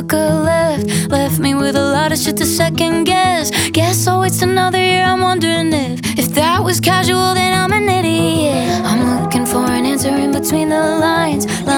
took a left. Left me with a lot of shit to second guess. Guess I'll wait another year, I'm wondering if that was casual.